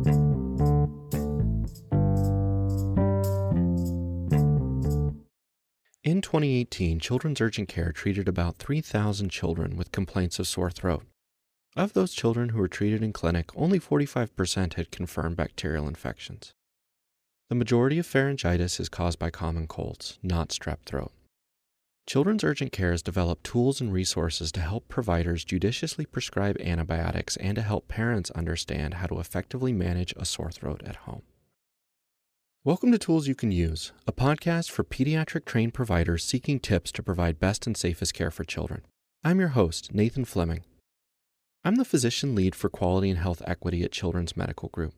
In 2018, Children's Urgent Care treated about 3,000 children with complaints of sore throat. Of those children who were treated in clinic, only 45% had confirmed bacterial infections. The majority of pharyngitis is caused by common colds, not strep throat. Children's Urgent Care has developed tools and resources to help providers judiciously prescribe antibiotics and to help parents understand how to effectively manage a sore throat at home. Welcome to Tools You Can Use, a podcast for pediatric trained providers seeking tips to provide best and safest care for children. I'm your host, Nathan Fleming. I'm the physician lead for quality and health equity at Children's Medical Group.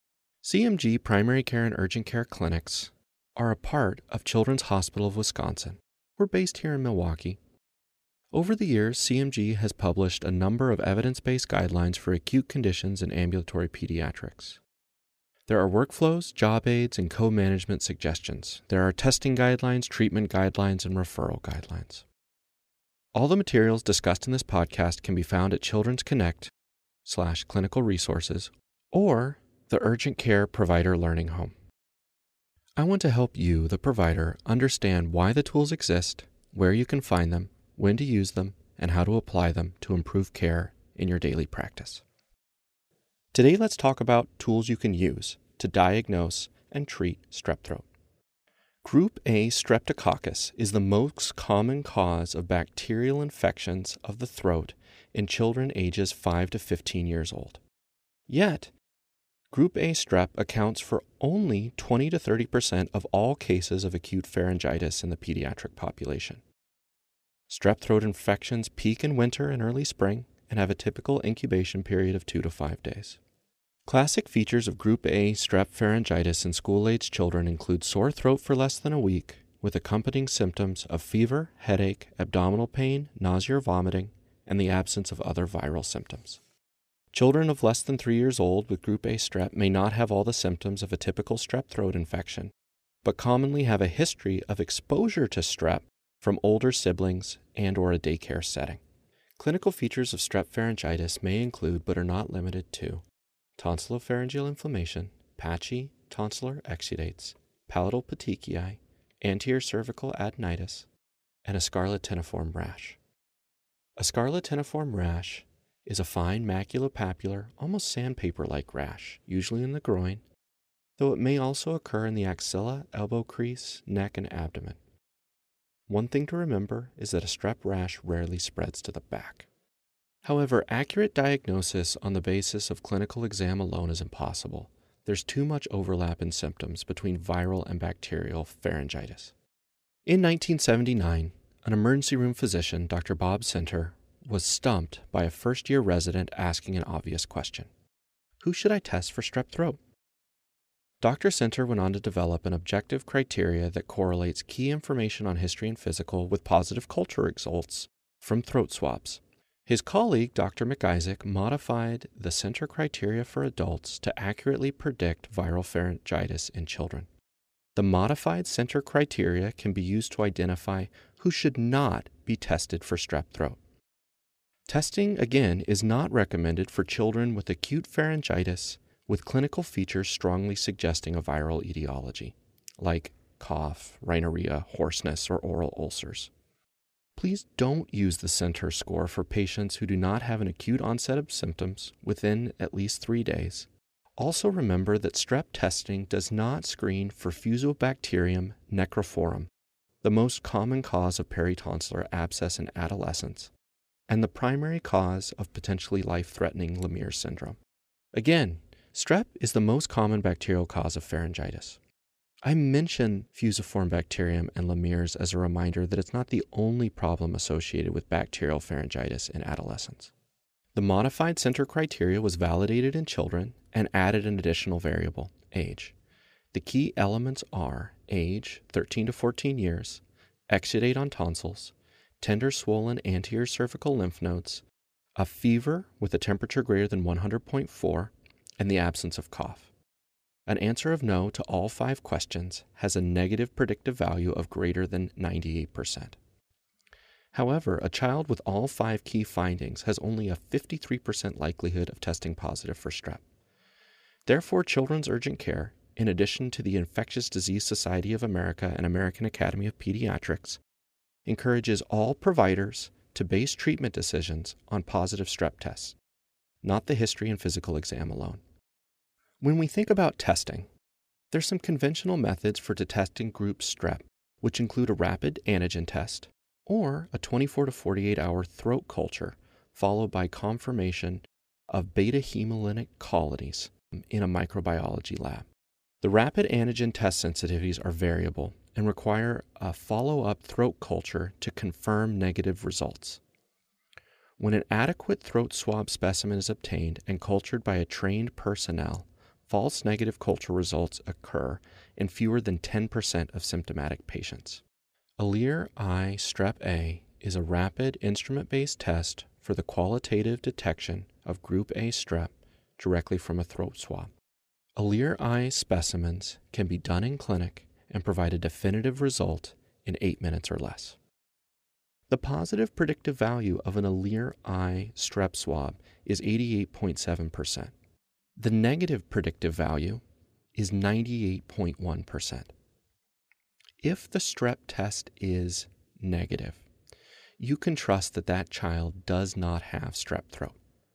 CMG Primary Care and Urgent Care Clinics are a part of Children's Hospital of Wisconsin. We're based here in Milwaukee. Over the years, CMG has published a number of evidence-based guidelines for acute conditions in ambulatory pediatrics. There are workflows, job aids, and co-management suggestions. There are testing guidelines, treatment guidelines, and referral guidelines. All the materials discussed in this podcast can be found at Children's Connect/clinical resources or the Urgent Care Provider Learning Home. I want to help you, the provider, understand why the tools exist, where you can find them, when to use them, and how to apply them to improve care in your daily practice. Today, let's talk about tools you can use to diagnose and treat strep throat. Group A streptococcus is the most common cause of bacterial infections of the throat in children ages 5 to 15 years old. Yet, Group A strep accounts for only 20 to 30% of all cases of acute pharyngitis in the pediatric population. Strep throat infections peak in winter and early spring and have a typical incubation period of 2 to 5 days. Classic features of Group A strep pharyngitis in school-aged children include sore throat for less than a week, with accompanying symptoms of fever, headache, abdominal pain, nausea or vomiting, and the absence of other viral symptoms. Children of less than 3 years old with Group A strep may not have all the symptoms of a typical strep throat infection, but commonly have a history of exposure to strep from older siblings and/or a daycare setting. Clinical features of strep pharyngitis may include, but are not limited to, tonsillopharyngeal inflammation, patchy tonsillar exudates, palatal petechiae, anterior cervical adenitis, and a scarlatiniform rash. A scarlatiniform rash is a fine maculopapular, almost sandpaper-like rash, usually in the groin, though it may also occur in the axilla, elbow crease, neck, and abdomen. One thing to remember is that a strep rash rarely spreads to the back. However, accurate diagnosis on the basis of clinical exam alone is impossible. There's too much overlap in symptoms between viral and bacterial pharyngitis. In 1979, an emergency room physician, Dr. Bob Center, was stumped by a first-year resident asking an obvious question. Who should I test for strep throat? Dr. Center went on to develop an objective criteria that correlates key information on history and physical with positive culture results from throat swabs. His colleague, Dr. McIsaac, modified the Center criteria for adults to accurately predict viral pharyngitis in children. The modified Center criteria can be used to identify who should not be tested for strep throat. Testing, again, is not recommended for children with acute pharyngitis with clinical features strongly suggesting a viral etiology, like cough, rhinorrhea, hoarseness, or oral ulcers. Please don't use the Center score for patients who do not have an acute onset of symptoms within at least 3 days. Also remember that strep testing does not screen for Fusobacterium necrophorum, the most common cause of peritonsillar abscess in adolescents, and the primary cause of potentially life-threatening Lemierre syndrome. Again, strep is the most common bacterial cause of pharyngitis. I mention fusiform bacterium and Lemierre's as a reminder that it's not the only problem associated with bacterial pharyngitis in adolescents. The modified Center criteria was validated in children and added an additional variable, age. The key elements are age, 13 to 14 years, exudate on tonsils, tender swollen anterior cervical lymph nodes, a fever with a temperature greater than 100.4, and the absence of cough. An answer of no to all 5 questions has a negative predictive value of greater than 98%. However, a child with all 5 key findings has only a 53% likelihood of testing positive for strep. Therefore, Children's Urgent Care, in addition to the Infectious Disease Society of America and American Academy of Pediatrics, encourages all providers to base treatment decisions on positive strep tests, not the history and physical exam alone. When we think about testing, there's some conventional methods for detecting group strep, which include a rapid antigen test or a 24 to 48 hour throat culture, followed by confirmation of beta hemolytic colonies in a microbiology lab. The rapid antigen test sensitivities are variable and require a follow-up throat culture to confirm negative results. When an adequate throat swab specimen is obtained and cultured by a trained personnel, false negative culture results occur in fewer than 10% of symptomatic patients. Alere I Strep A is a rapid instrument-based test for the qualitative detection of Group A strep directly from a throat swab. Alere I specimens can be done in clinic and provide a definitive result in 8 minutes or less. The positive predictive value of an Alere I strep swab is 88.7%. The negative predictive value is 98.1%. If the strep test is negative, you can trust that that child does not have strep throat.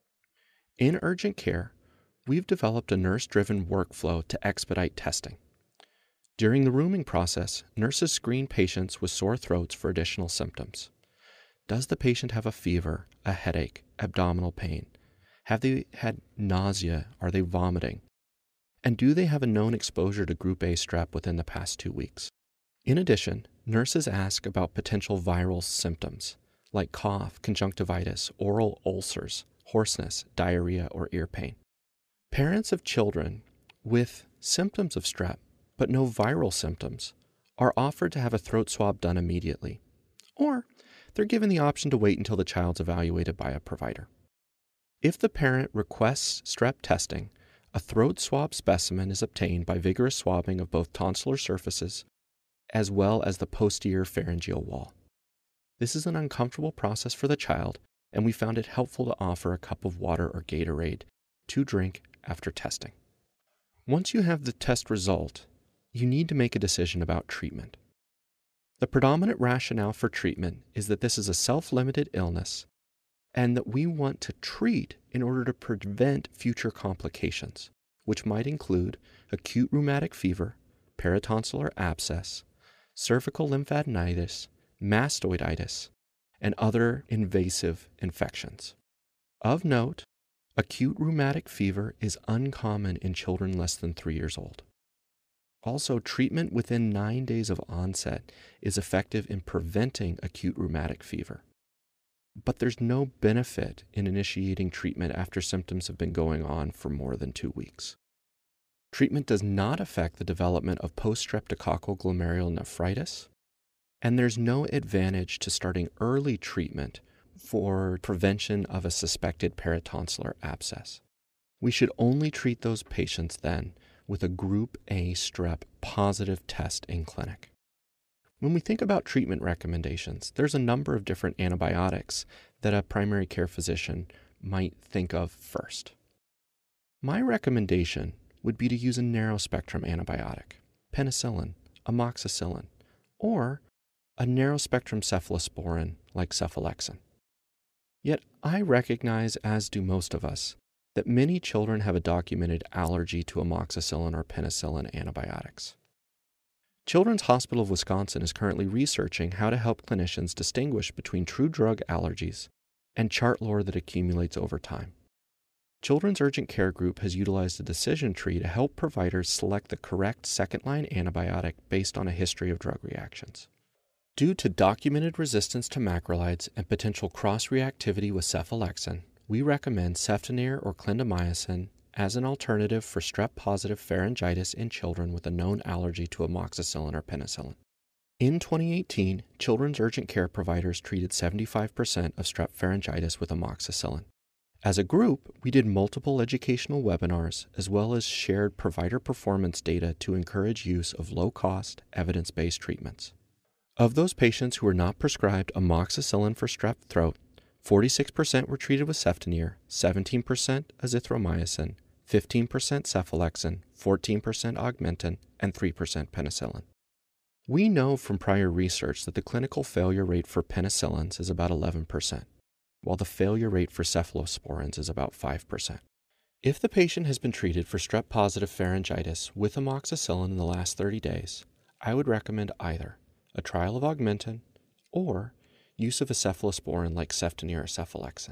In urgent care, we've developed a nurse-driven workflow to expedite testing. During the rooming process, nurses screen patients with sore throats for additional symptoms. Does the patient have a fever, a headache, abdominal pain? Have they had nausea? Are they vomiting? And do they have a known exposure to Group A strep within the past 2 weeks? In addition, nurses ask about potential viral symptoms like cough, conjunctivitis, oral ulcers, hoarseness, diarrhea, or ear pain. Parents of children with symptoms of strep but no viral symptoms are offered to have a throat swab done immediately, or they're given the option to wait until the child's evaluated by a provider. If the parent requests strep testing, a throat swab specimen is obtained by vigorous swabbing of both tonsillar surfaces as well as the posterior pharyngeal wall. This is an uncomfortable process for the child, and we found it helpful to offer a cup of water or Gatorade to drink after testing. Once you have the test result, you need to make a decision about treatment. The predominant rationale for treatment is that this is a self-limited illness and that we want to treat in order to prevent future complications, which might include acute rheumatic fever, paratonsillar abscess, cervical lymphadenitis, mastoiditis, and other invasive infections. Of note, acute rheumatic fever is uncommon in children less than 3 years old. Also, treatment within 9 days of onset is effective in preventing acute rheumatic fever. But there's no benefit in initiating treatment after symptoms have been going on for more than 2 weeks. Treatment does not affect the development of post-streptococcal glomerulonephritis, and there's no advantage to starting early treatment for prevention of a suspected paratonsillar abscess. We should only treat those patients then with a Group A strep positive test in clinic. When we think about treatment recommendations, there's a number of different antibiotics that a primary care physician might think of first. My recommendation would be to use a narrow spectrum antibiotic, penicillin, amoxicillin, or a narrow spectrum cephalosporin like cephalexin. Yet I recognize, as do most of us, that many children have a documented allergy to amoxicillin or penicillin antibiotics. Children's Hospital of Wisconsin is currently researching how to help clinicians distinguish between true drug allergies and chart lore that accumulates over time. Children's Urgent Care Group has utilized a decision tree to help providers select the correct second-line antibiotic based on a history of drug reactions. Due to documented resistance to macrolides and potential cross-reactivity with cephalexin, we recommend ceftonir or clindamycin as an alternative for strep-positive pharyngitis in children with a known allergy to amoxicillin or penicillin. In 2018, children's urgent care providers treated 75% of strep pharyngitis with amoxicillin. As a group, we did multiple educational webinars as well as shared provider performance data to encourage use of low-cost, evidence-based treatments. Of those patients who were not prescribed amoxicillin for strep throat, 46% were treated with ceftonir, 17% azithromycin, 15% cephalexin, 14% augmentin, and 3% penicillin. We know from prior research that the clinical failure rate for penicillins is about 11%, while the failure rate for cephalosporins is about 5%. If the patient has been treated for strep-positive pharyngitis with amoxicillin in the last 30 days, I would recommend either a trial of augmentin or use of a cephalosporin like ceftonir or cephalexin.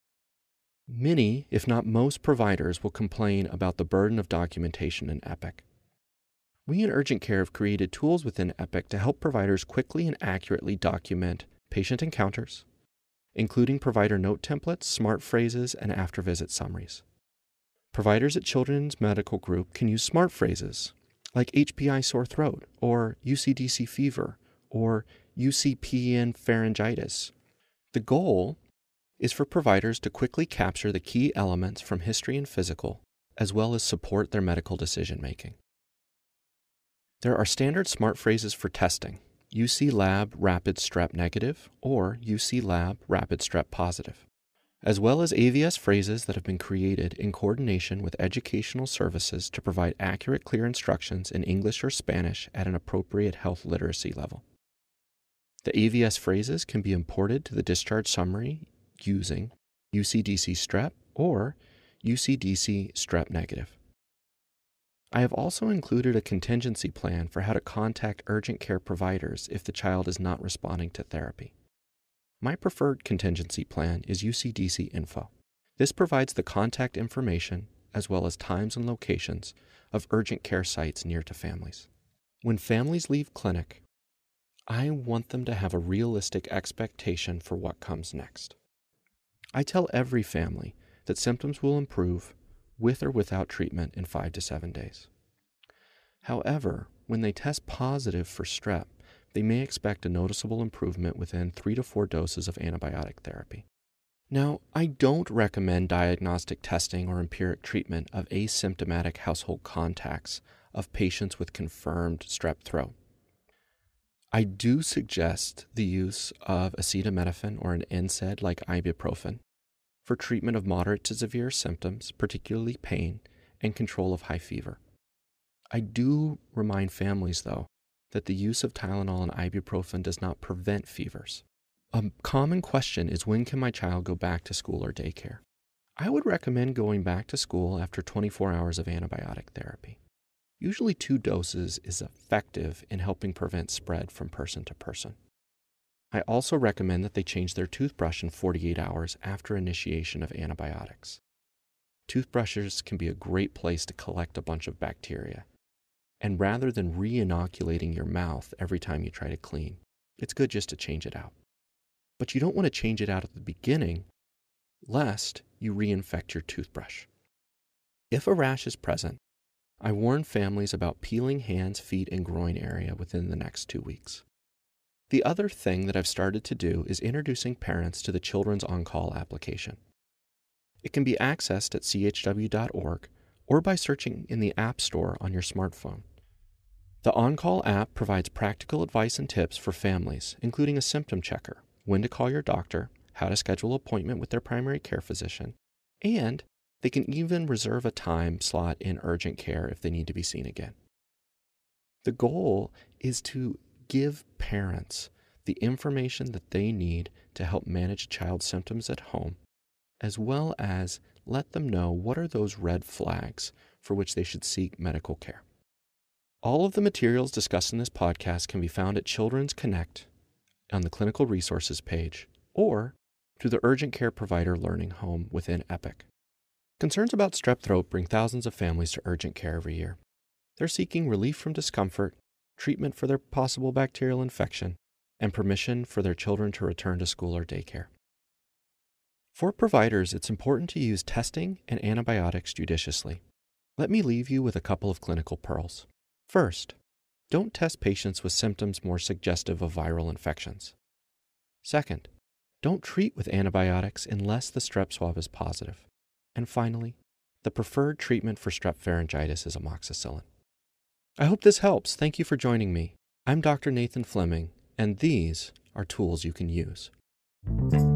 Many, if not most, providers will complain about the burden of documentation in Epic. We in urgent care have created tools within Epic to help providers quickly and accurately document patient encounters, including provider note templates, smart phrases, and after-visit summaries. Providers at Children's Medical Group can use smart phrases like HPI sore throat or UCDC fever or UCPN pharyngitis. The goal is for providers to quickly capture the key elements from history and physical, as well as support their medical decision-making. There are standard smart phrases for testing, UC Lab Rapid Strep Negative or UC Lab Rapid Strep Positive, as well as AVS phrases that have been created in coordination with educational services to provide accurate, clear instructions in English or Spanish at an appropriate health literacy level. The AVS phrases can be imported to the discharge summary using UCDC Strep or UCDC Strep Negative. I have also included a contingency plan for how to contact urgent care providers if the child is not responding to therapy. My preferred contingency plan is UCDC Info. This provides the contact information as well as times and locations of urgent care sites near to families. When families leave clinic, I want them to have a realistic expectation for what comes next. I tell every family that symptoms will improve with or without treatment in 5 to 7 days. However, when they test positive for strep, they may expect a noticeable improvement within 3 to 4 doses of antibiotic therapy. Now, I don't recommend diagnostic testing or empiric treatment of asymptomatic household contacts of patients with confirmed strep throat. I do suggest the use of acetaminophen or an NSAID like ibuprofen for treatment of moderate to severe symptoms, particularly pain, and control of high fever. I do remind families, though, that the use of Tylenol and ibuprofen does not prevent fevers. A common question is, when can my child go back to school or daycare? I would recommend going back to school after 24 hours of antibiotic therapy. Usually 2 doses is effective in helping prevent spread from person to person. I also recommend that they change their toothbrush in 48 hours after initiation of antibiotics. Toothbrushes can be a great place to collect a bunch of bacteria. And rather than re-inoculating your mouth every time you try to clean, it's good just to change it out. But you don't want to change it out at the beginning, lest you reinfect your toothbrush. If a rash is present, I warn families about peeling hands, feet, and groin area within the next 2 weeks. The other thing that I've started to do is introducing parents to the Children's On-Call application. It can be accessed at chw.org or by searching in the App Store on your smartphone. The On-Call app provides practical advice and tips for families, including a symptom checker, when to call your doctor, how to schedule an appointment with their primary care physician, and they can even reserve a time slot in urgent care if they need to be seen again. The goal is to give parents the information that they need to help manage a child's symptoms at home, as well as let them know what are those red flags for which they should seek medical care. All of the materials discussed in this podcast can be found at Children's Connect on the Clinical Resources page or through the Urgent Care Provider Learning Home within Epic. Concerns about strep throat bring thousands of families to urgent care every year. They're seeking relief from discomfort, treatment for their possible bacterial infection, and permission for their children to return to school or daycare. For providers, it's important to use testing and antibiotics judiciously. Let me leave you with a couple of clinical pearls. First, don't test patients with symptoms more suggestive of viral infections. Second, don't treat with antibiotics unless the strep swab is positive. And finally, the preferred treatment for strep pharyngitis is amoxicillin. I hope this helps. Thank you for joining me. I'm Dr. Nathan Fleming, and these are tools you can use.